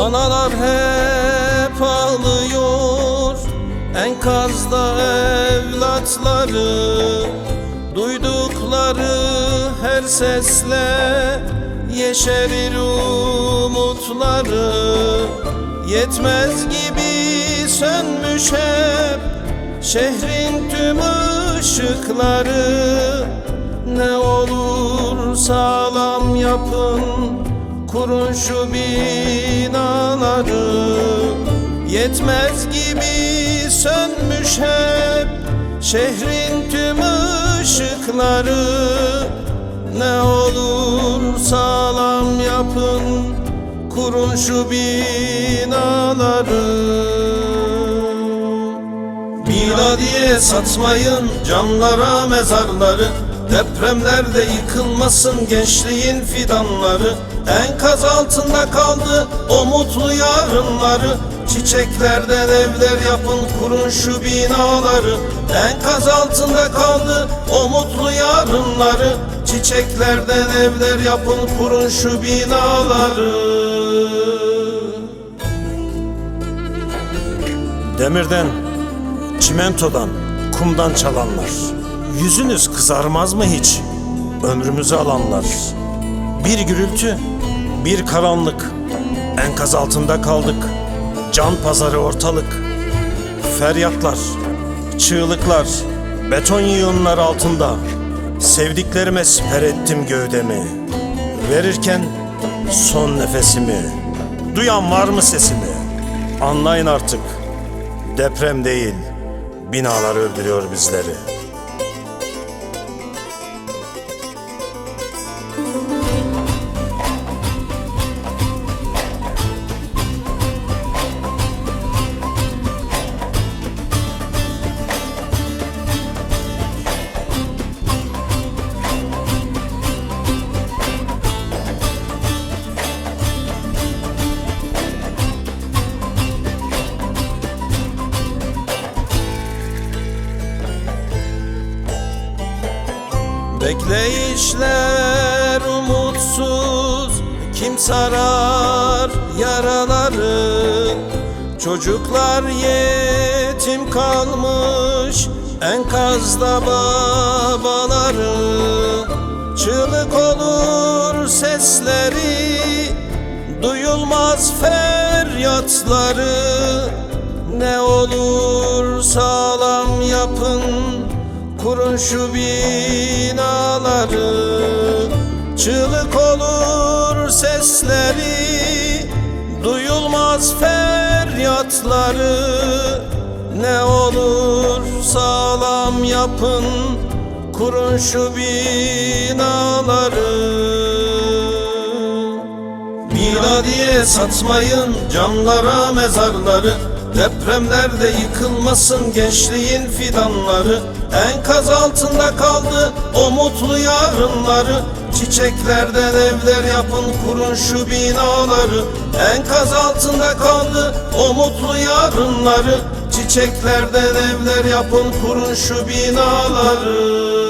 Analar hep ağlıyor, enkazda evlatları. Duydukları her sesle yeşerir umutları. Yetmez gibi sönmüş hep şehrin tüm ışıkları. Ne olur sağlam yapın, kurun şu binaları. Yetmez gibi sönmüş hep şehrin tüm ışıkları. Ne olur sağlam yapın, kurun şu binaları. Bina diye satmayın camlara mezarları. Depremlerde yıkılmasın gençliğin fidanları. Enkaz altında kaldı o mutlu yarınları. Çiçeklerden evler yapın, kurun şu binaları. Enkaz altında kaldı o mutlu yarınları. Çiçeklerden evler yapın, kurun şu binaları. Demirden, çimentodan, kumdan çalanlar, yüzünüz kızarmaz mı hiç ömrümüzü alanlar? Bir gürültü, bir karanlık, enkaz altında kaldık, can pazarı ortalık. Feryatlar, çığlıklar, beton yığınlar altında, sevdiklerime siper ettim gövdemi. Verirken son nefesimi, duyan var mı sesimi? Anlayın artık, deprem değil, binalar öldürüyor bizleri. Bekleyişler umutsuz, kim sarar yaraları? Çocuklar yetim kalmış, enkazda babaları. Çığlık olur sesleri, duyulmaz feryatları. Ne olur sağlam yapın, kurun şu binaları. Çığlık olur sesleri, duyulmaz feryatları. Ne olur sağlam yapın, kurun şu binaları. Bina diye satmayın camlara mezarları. Depremlerde yıkılmasın gençliğin fidanları. Enkaz altında kaldı o mutlu yarınları. Çiçeklerden evler yapın, kurun şu binaları. Enkaz altında kaldı o mutlu yarınları. Çiçeklerden evler yapın, kurun şu binaları.